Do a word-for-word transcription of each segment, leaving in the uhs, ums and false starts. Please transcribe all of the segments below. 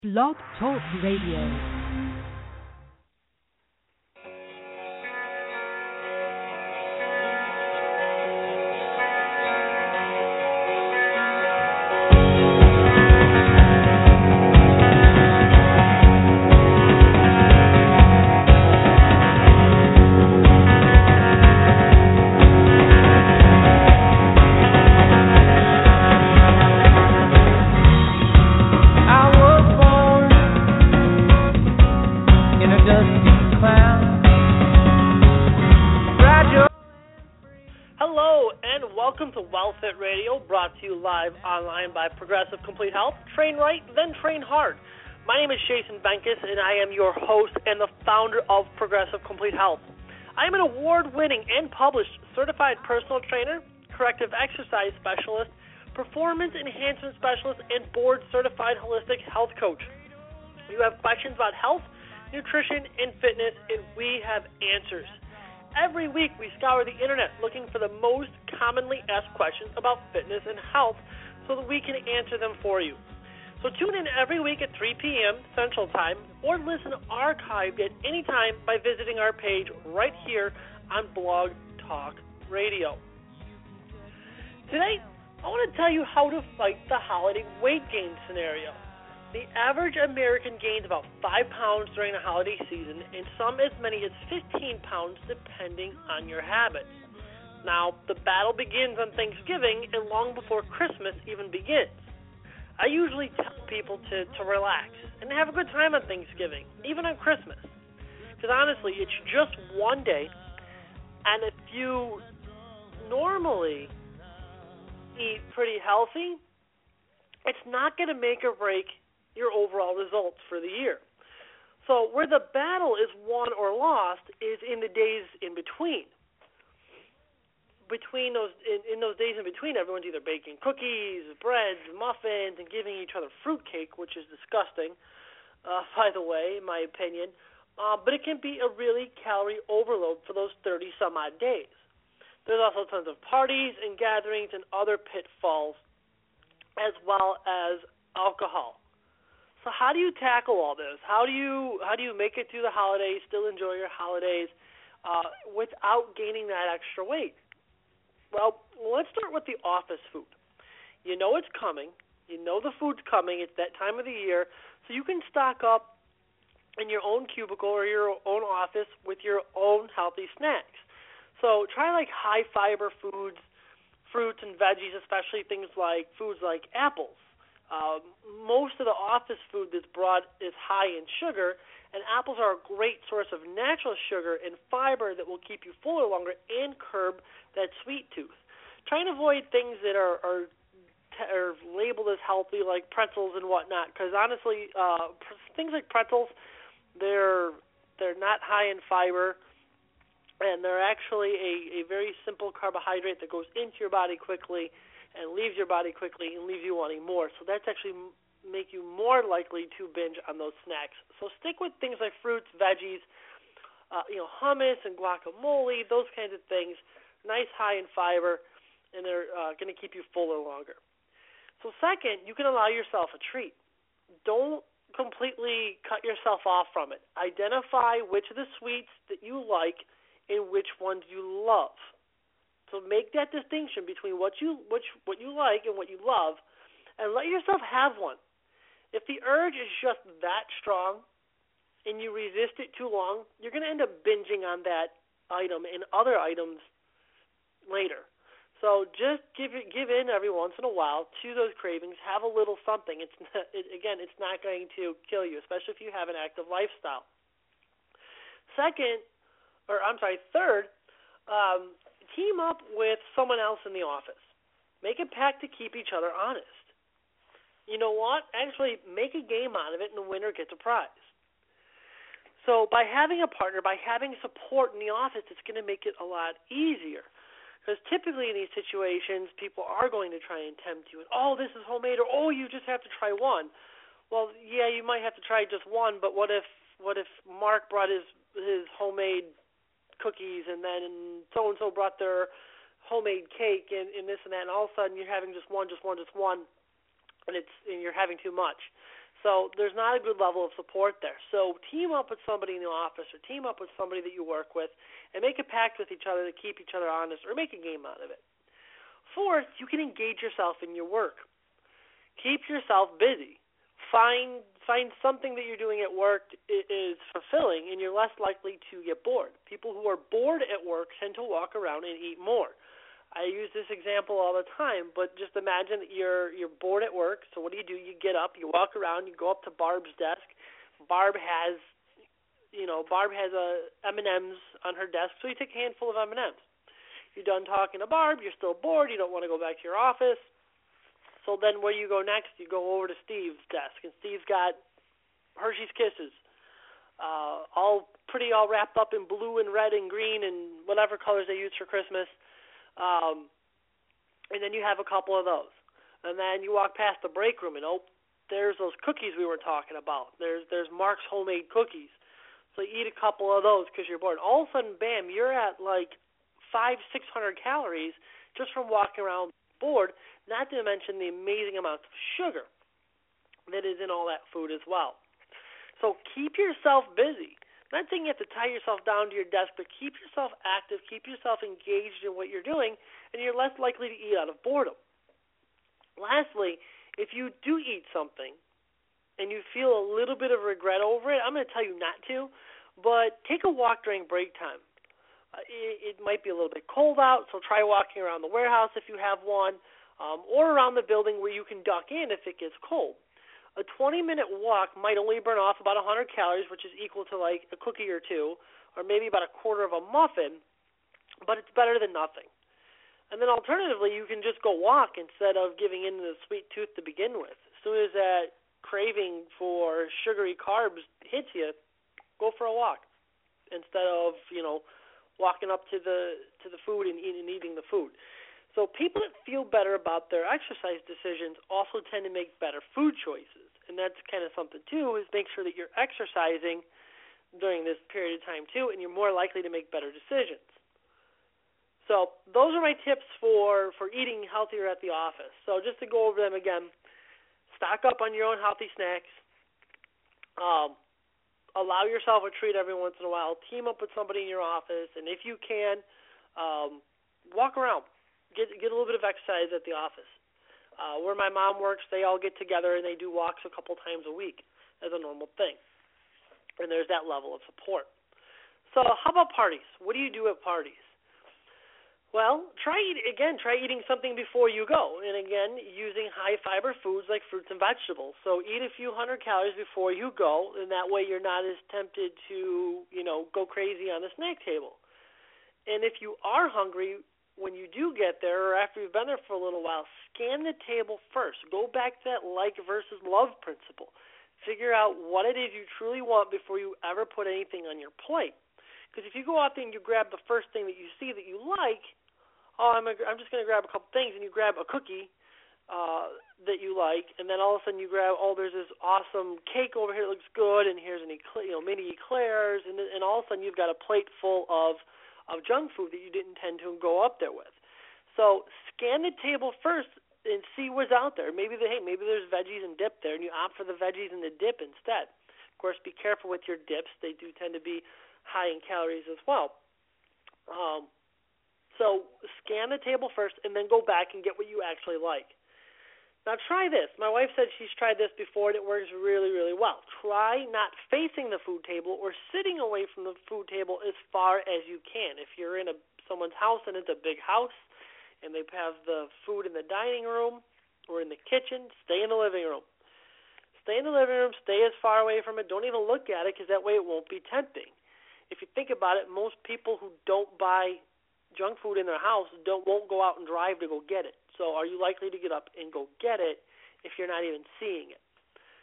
Blog Talk Radio. Live online by Progressive Complete Health. Train right, then train hard. My name is Jason Benkis, and I am your host and the founder of Progressive Complete Health. I am an award-winning and published certified personal trainer, corrective exercise specialist, performance enhancement specialist, and board-certified holistic health coach. You have questions about health, nutrition, and fitness, and we have answers. Every week, we scour the internet looking for the most commonly asked questions about fitness and health so that we can answer them for you. So tune in every week at three p.m. Central Time or listen archived at any time by visiting our page right here on Blog Talk Radio. Today, I want to tell you how to fight the holiday weight gain scenario. The average American gains about five pounds during the holiday season, and some as many as fifteen pounds depending on your habits. Now, the battle begins on Thanksgiving and long before Christmas even begins. I usually tell people to, to relax and have a good time on Thanksgiving, even on Christmas. Because honestly, it's just one day, and if you normally eat pretty healthy, it's not going to make or break your overall results for the year. So where the battle is won or lost is in the days in between. Between those, in, in those days in between, everyone's either baking cookies, breads, muffins, and giving each other fruitcake, which is disgusting, uh, by the way, in my opinion. Uh, but it can be a really calorie overload for those thirty some odd days. There's also tons of parties and gatherings and other pitfalls, as well as alcohol. So how do you tackle all this? How do you how do you make it through the holidays, still enjoy your holidays, uh, without gaining that extra weight? Well, let's start with the office food. You know it's coming. You know the food's coming. It's that time of the year. So you can stock up in your own cubicle or your own office with your own healthy snacks. So try like high-fiber foods, fruits and veggies, especially things like foods like apples. Uh, most of the office food that's brought is high in sugar, and apples are a great source of natural sugar and fiber that will keep you fuller longer and curb that sweet tooth. Try and avoid things that are, are, t- are labeled as healthy, like pretzels and whatnot, because honestly, uh, pr- things like pretzels, they're they're not high in fiber, and they're actually a, a very simple carbohydrate that goes into your body quickly and leaves your body quickly and leaves you wanting more. So that's actually m- make you more likely to binge on those snacks. So stick with things like fruits, veggies, uh, you know, hummus and guacamole, those kinds of things. Nice, high in fiber, and they're uh, going to keep you fuller longer. So second, you can allow yourself a treat. Don't completely cut yourself off from it. Identify which of the sweets that you like and which ones you love. So make that distinction between what you which what you like and what you love, and let yourself have one. If the urge is just that strong and you resist it too long, you're going to end up binging on that item and other items later. So just give it, give in every once in a while to those cravings. Have a little something. It's not, it, again, it's not going to kill you, especially if you have an active lifestyle. Second, or I'm sorry, third. Um, Team up with someone else in the office. Make a pact to keep each other honest. You know what? Actually, make a game out of it, and the winner gets a prize. So by having a partner, by having support in the office, it's going to make it a lot easier. Because typically in these situations, people are going to try and tempt you. And, oh, this is homemade, or, oh, you just have to try one. Well, yeah, you might have to try just one, but what if what if Mark brought his his homemade cookies, and then so-and-so brought their homemade cake and, and this and that, and all of a sudden you're having just one, just one, just one, and it's and you're having too much. So there's not a good level of support there. So team up with somebody in the office or team up with somebody that you work with and make a pact with each other to keep each other honest or make a game out of it. Fourth, you can engage yourself in your work. Keep yourself busy. Find find something that you're doing at work is fulfilling, and you're less likely to get bored. People who are bored at work tend to walk around and eat more. I use this example all the time, but just imagine that you're you're bored at work. So what do you do? You get up, you walk around, you go up to Barb's desk. Barb has, you know, Barb has a M and M's on her desk, so you take a handful of M and M's. You're done talking to Barb. You're still bored. You don't want to go back to your office. So then where you go next? You go over to Steve's desk, and Steve's got Hershey's Kisses, uh, all pretty all wrapped up in blue and red and green and whatever colors they use for Christmas. Um, and then you have a couple of those. And then you walk past the break room, and oh, there's those cookies we were talking about. There's there's Mark's homemade cookies. So you eat a couple of those because you're bored. All of a sudden, bam, you're at like five, six hundred calories just from walking around bored, not to mention the amazing amounts of sugar that is in all that food as well. So keep yourself busy. I'm not saying you have to tie yourself down to your desk, but keep yourself active, keep yourself engaged in what you're doing, and you're less likely to eat out of boredom. Lastly, if you do eat something and you feel a little bit of regret over it, I'm going to tell you not to, but take a walk during break time. Uh, it, it might be a little bit cold out, so try walking around the warehouse if you have one, um, or around the building where you can duck in if it gets cold. A twenty-minute walk might only burn off about one hundred calories, which is equal to like a cookie or two, or maybe about a quarter of a muffin, but it's better than nothing. And then alternatively, you can just go walk instead of giving in to the sweet tooth to begin with. As soon as that craving for sugary carbs hits you, go for a walk instead of, you know, walking up to the to the food and eating, and eating the food. So people that feel better about their exercise decisions also tend to make better food choices. And that's kind of something, too, is make sure that you're exercising during this period of time, too, and you're more likely to make better decisions. So those are my tips for, for eating healthier at the office. So just to go over them again, stock up on your own healthy snacks. Um, allow yourself a treat every once in a while. Team up with somebody in your office. And if you can, um, walk around. Get get a little bit of exercise at the office. Uh, where my mom works, they all get together and they do walks a couple times a week as a normal thing. And there's that level of support. So how about parties? What do you do at parties? Well, try eat, again, try eating something before you go. And again, using high-fiber foods like fruits and vegetables. So eat a few hundred calories before you go, and that way you're not as tempted to, you know, go crazy on the snack table. And if you are hungry, when you do get there or after you've been there for a little while, scan the table first. Go back to that like versus love principle. Figure out what it is you truly want before you ever put anything on your plate. Because if you go out there and you grab the first thing that you see that you like, oh, I'm, a, I'm just going to grab a couple things, and you grab a cookie uh, that you like, and then all of a sudden you grab, oh, there's this awesome cake over here that looks good, and here's an eclair, you know, mini eclairs, and, and all of a sudden you've got a plate full of of junk food that you didn't intend to go up there with. So scan the table first and see what's out there. Maybe the, hey, maybe there's veggies and dip there, and you opt for the veggies and the dip instead. Of course, be careful with your dips. They do tend to be high in calories as well. Um, so scan the table first and then go back and get what you actually like. Now try this. My wife said she's tried this before, and it works really, really well. Try not facing the food table or sitting away from the food table as far as you can. If you're in a someone's house and it's a big house and they have the food in the dining room or in the kitchen, stay in the living room. Stay in the living room. Stay as far away from it. Don't even look at it, because that way it won't be tempting. If you think about it, most people who don't buy junk food in their house don't won't go out and drive to go get it. So are you likely to get up and go get it if you're not even seeing it?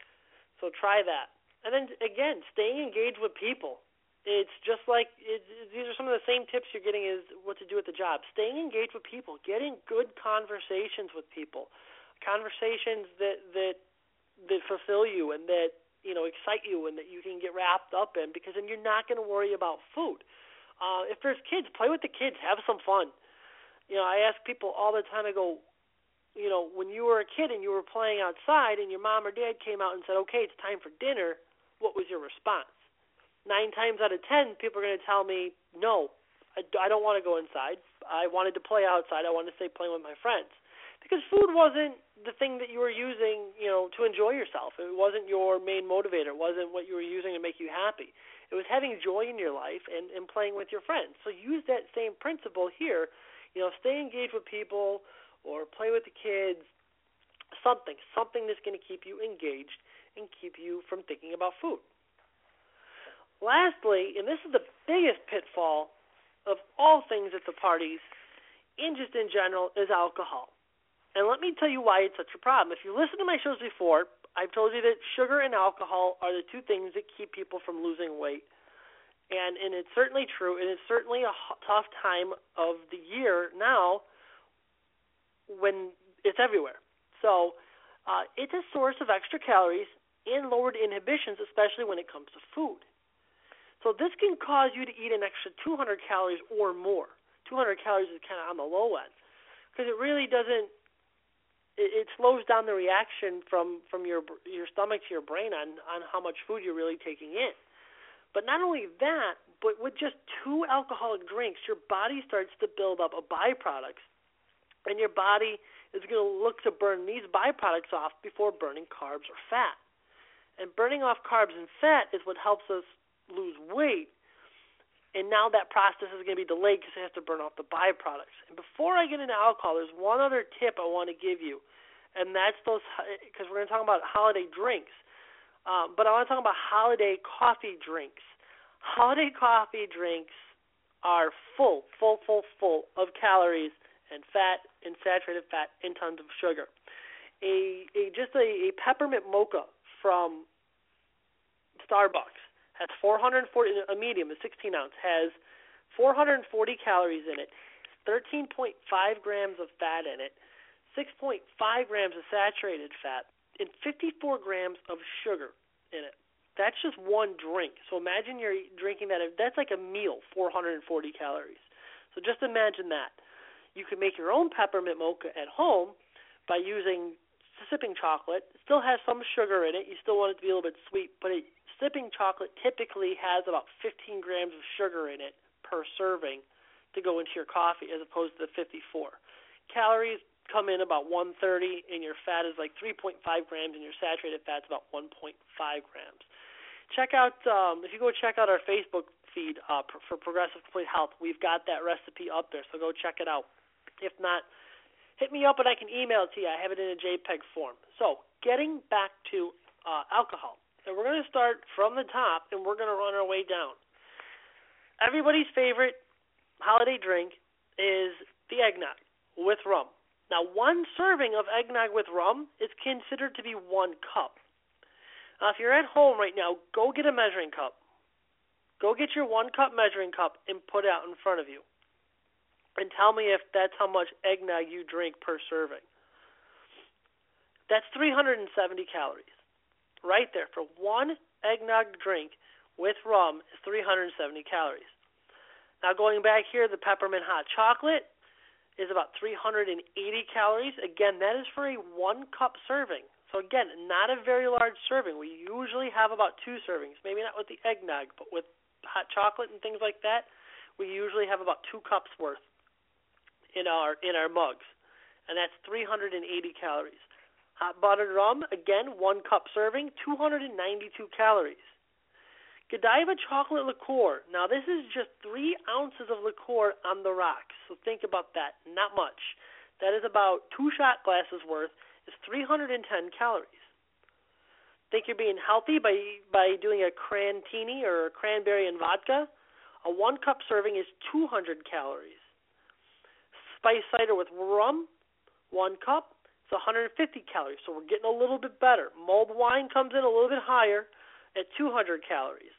So try that. And then, again, staying engaged with people. It's just like it, these are some of the same tips you're getting as what to do at the job. Staying engaged with people. Getting good conversations with people. Conversations that, that, that fulfill you and that, you know, excite you and that you can get wrapped up in, because then you're not going to worry about food. Uh, if there's kids, play with the kids. Have some fun. You know, I ask people all the time, I go, you know, when you were a kid and you were playing outside and your mom or dad came out and said, okay, it's time for dinner, what was your response? Nine times out of ten, people are going to tell me, no, I, I don't want to go inside. I wanted to play outside. I wanted to stay playing with my friends. Because food wasn't the thing that you were using, you know, to enjoy yourself. It wasn't your main motivator. It wasn't what you were using to make you happy. It was having joy in your life and, and playing with your friends. So use that same principle here. You know, stay engaged with people or play with the kids, something, something that's going to keep you engaged and keep you from thinking about food. Lastly, and this is the biggest pitfall of all things at the parties, and just in general, is alcohol. And let me tell you why it's such a problem. If you listen to my shows before, I've told you that sugar and alcohol are the two things that keep people from losing weight. And and it's certainly true, and it's certainly a tough time of the year now when it's everywhere. So uh, it's a source of extra calories and lowered inhibitions, especially when it comes to food. So this can cause you to eat an extra two hundred calories or more. two hundred calories is kind of on the low end because it really doesn't, it, it slows down the reaction from, from your your stomach to your brain on, on how much food you're really taking in. But not only that, but with just two alcoholic drinks, your body starts to build up a byproducts, and your body is going to look to burn these byproducts off before burning carbs or fat. And burning off carbs and fat is what helps us lose weight, and now that process is going to be delayed because it has to burn off the byproducts. And before I get into alcohol, there's one other tip I want to give you, and that's those, because we're going to talk about holiday drinks, um, but I want to talk about holiday coffee drinks. Holiday coffee drinks are full, full, full, full of calories and fat and saturated fat and tons of sugar. A, a just a, a peppermint mocha from Starbucks has four hundred forty, a medium, a sixteen ounce, has four hundred forty calories in it, thirteen point five grams of fat in it, six point five grams of saturated fat, and fifty-four grams of sugar in it. That's just one drink. So imagine you're drinking that. That's like a meal, four hundred forty calories. So just imagine that. You can make your own peppermint mocha at home by using sipping chocolate. It still has some sugar in it. You still want it to be a little bit sweet, but it sipping chocolate typically has about fifteen grams of sugar in it per serving to go into your coffee as opposed to the fifty-four. Calories come in about one thirty, and your fat is like three point five grams, and your saturated fat's about one point five grams. Check out, um, if you go check out our Facebook feed uh, for Progressive Complete Health, we've got that recipe up there, so go check it out. If not, hit me up and I can email it to you. I have it in a JPEG form. So getting back to uh, alcohol. And we're going to start from the top, and we're going to run our way down. Everybody's favorite holiday drink is the eggnog with rum. Now, one serving of eggnog with rum is considered to be one cup. Now, if you're at home right now, go get a measuring cup. Go get your one-cup measuring cup and put it out in front of you. And tell me if that's how much eggnog you drink per serving. That's three hundred seventy calories. Right there, for one eggnog drink with rum is three hundred seventy calories. Now going back here, the peppermint hot chocolate is about three hundred eighty calories. Again, that is for a one cup serving. So again, not a very large serving. We usually have about two servings, maybe not with the eggnog, but with hot chocolate and things like that, we usually have about two cups worth in our in our mugs. And that's three hundred eighty calories. Hot buttered rum, again, one cup serving, two hundred ninety-two calories. Godiva chocolate liqueur. Now, this is just three ounces of liqueur on the rocks. So think about that. Not much. That is about two shot glasses worth. Is three hundred ten calories. Think you're being healthy by by doing a crantini or a cranberry and vodka? A one cup serving is two hundred calories. Spice cider with rum, one cup. It's one hundred fifty calories, so we're getting a little bit better. Mulled wine comes in a little bit higher at two hundred calories.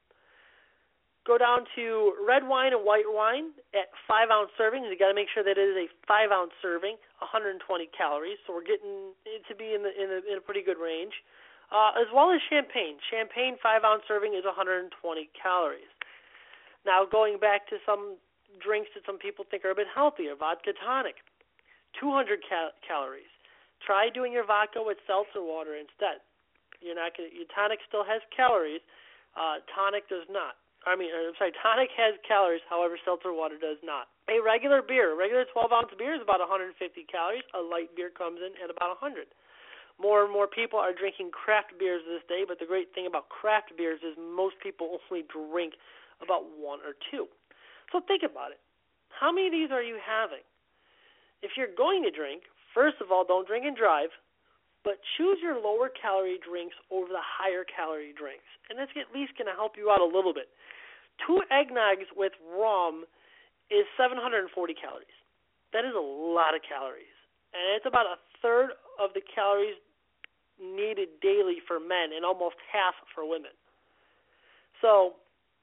Go down to red wine and white wine at five ounce servings. You got to make sure that it is a five ounce serving, one hundred twenty calories. So we're getting it to be in the in a, in a pretty good range. Uh, as well as champagne. Champagne five ounce serving is one hundred twenty calories. Now going back to some drinks that some people think are a bit healthier, vodka tonic. two hundred cal- calories. Try doing your vodka with seltzer water instead. You're not gonna, your tonic still has calories. Uh, tonic does not. I mean, I'm sorry, tonic has calories. However, seltzer water does not. A regular beer, a regular twelve ounce beer is about one hundred fifty calories. A light beer comes in at about one hundred. More and more people are drinking craft beers this day, but the great thing about craft beers is most people only drink about one or two. So think about it. How many of these are you having? If you're going to drink, first of all, don't drink and drive, but choose your lower calorie drinks over the higher calorie drinks. And that's at least going to help you out a little bit. Two eggnogs with rum is seven hundred forty calories. That is a lot of calories. And it's about a third of the calories needed daily for men and almost half for women. So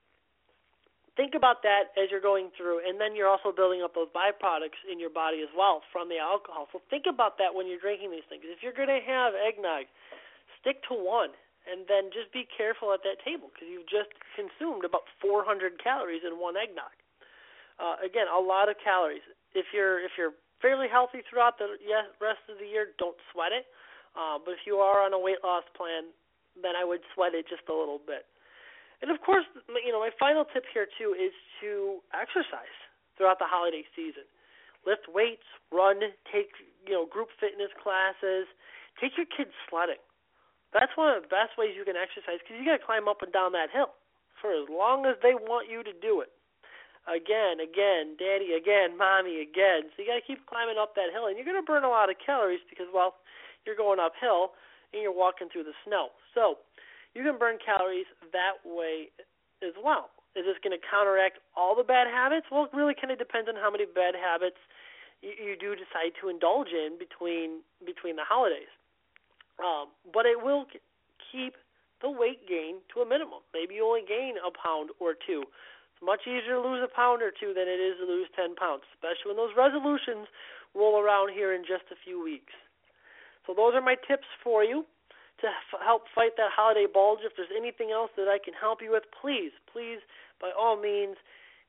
think about that as you're going through, and then you're also building up those byproducts in your body as well from the alcohol. So think about that when you're drinking these things. If you're going to have eggnog, stick to one, and then just be careful at that table because you've just consumed about four hundred calories in one eggnog. Uh, again, a lot of calories. If you're if you're fairly healthy throughout the rest of the year, don't sweat it. Uh, but if you are on a weight loss plan, then I would sweat it just a little bit. And of course, you know, my final tip here too is to exercise throughout the holiday season. Lift weights, run, take, you know, group fitness classes, take your kids sledding. That's one of the best ways you can exercise because you got to climb up and down that hill for as long as they want you to do it. Again, again, daddy, again, mommy, again. So you got to keep climbing up that hill, and you're going to burn a lot of calories because, well, you're going uphill and you're walking through the snow. So you can burn calories that way as well. Is this going to counteract all the bad habits? Well, it really kind of depends on how many bad habits you, you do decide to indulge in between between the holidays. Um, but it will keep the weight gain to a minimum. Maybe you only gain a pound or two. It's much easier to lose a pound or two than it is to lose ten pounds, especially when those resolutions roll around here in just a few weeks. So those are my tips for you to f- help fight that holiday bulge. If there's anything else that I can help you with, please, please, by all means,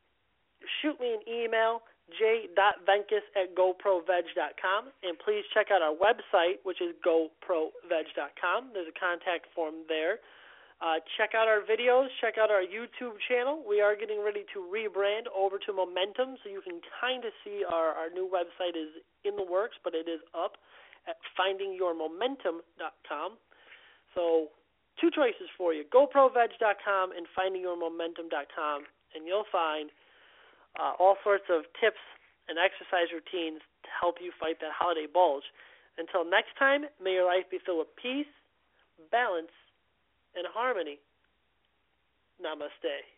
shoot me an email, j dot venkis at goproveg dot com, and please check out our website, which is goproveg dot com. There's a contact form there. Uh, check out our videos. Check out our YouTube channel. We are getting ready to rebrand over to Momentum, so you can kind of see our, our new website is in the works, but it is up at finding your momentum dot com. So two choices for you, goproveg dot com and finding your momentum dot com, and you'll find uh, all sorts of tips and exercise routines to help you fight that holiday bulge. Until next time, may your life be filled with peace, balance, and harmony. Namaste.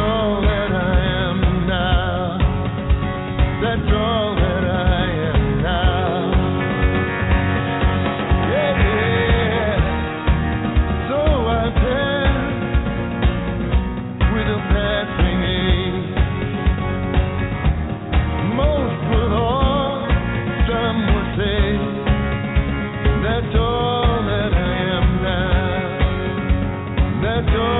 That's all that I am now. door.